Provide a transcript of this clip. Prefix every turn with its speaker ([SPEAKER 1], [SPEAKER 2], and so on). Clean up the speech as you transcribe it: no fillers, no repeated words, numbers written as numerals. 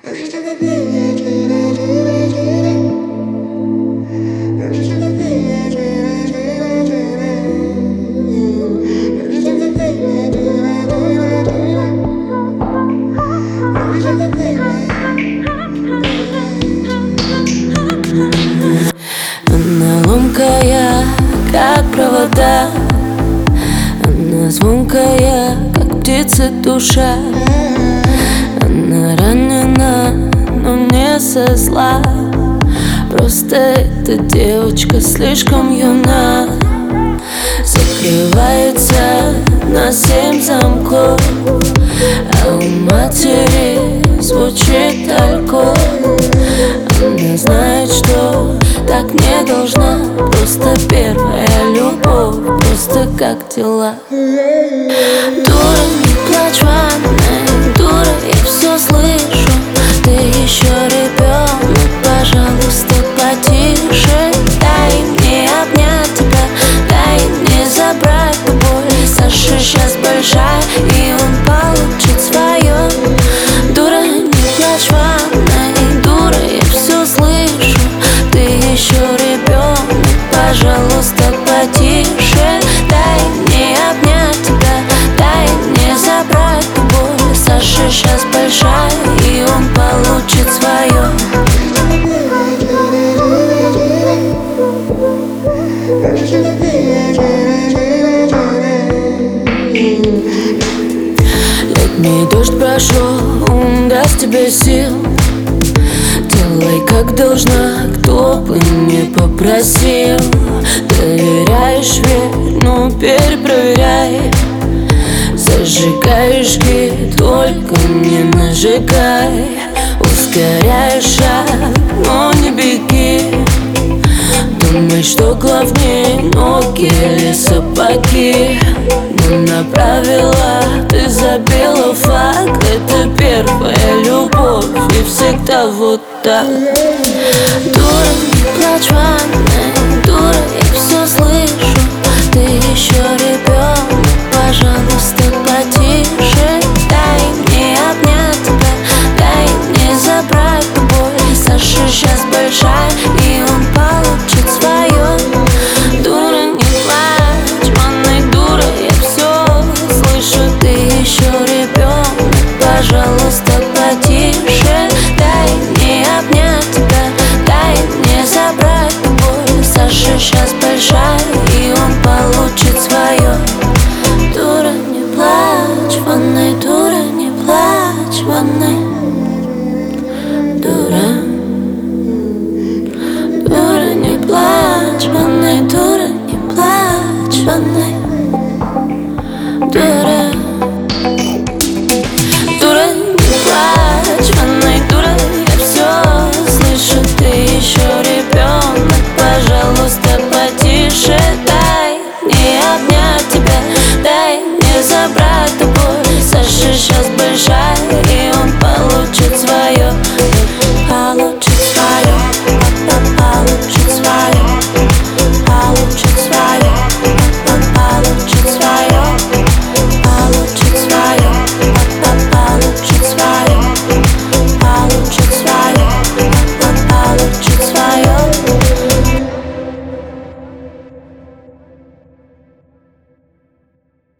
[SPEAKER 1] Она ломкая, как провода, она звонкая, как птица душа. Она ранена, но не со зла. Просто эта девочка слишком юна. Закрывается на 7 замков, а у матери звучит алкоголь. Она знает, что так не должна. Просто первая любовь, просто как дела. Дура, не плачь в ванной, дура, я все слышу. Ты еще ребенок, пожалуйста, потише. Дай мне обнять тебя, дай мне забрать ту боль. Саша сейчас большая, и он получит свое. Дура, не плачь в ванной, дура, я все слышу. Ты еще ребенок, пожалуйста, потише. Дай мне обнять тебя, дай мне забрать ту боль. Саша сейчас большая, и он получит свое. Летний дождь прошел, он даст тебе сил. Делай как должна, кто бы не попросил. Доверяешь, верь, но перепроверяй. Зажигаешь гид, только не нажигай. Ускоряешь шаг, но не беги. Думай, что главнее, ноги или сапоги. Но на правила ты забила факт. Это первая любовь, и всегда вот так. Дура, не плачь в ванной, дура, я все слышу. Ты еще ребенок, пожалуйста, потише. Дай мне обнять тебя, дай мне забрать ту боль. Саша сейчас большая, и он получит свое. Дура, не плачь в ванной, дура, я все слышу. Ты еще ребенок, пожалуйста, потише. Дай мне обнять тебя, дай мне забрать ту боль. Саша сейчас большая, и он получит свое. Дура, не плачь в ванной, дура, не плачь в ванной. Дура, дура, не плачь в ванной, дура, не плачь в ванной. Дура, дура, не плачь в ванной, дура, я все слышу. Ты еще ребенок, пожалуйста, потише. Дай мне обнять тебя, дай мне забрать ту боль. Саша сейчас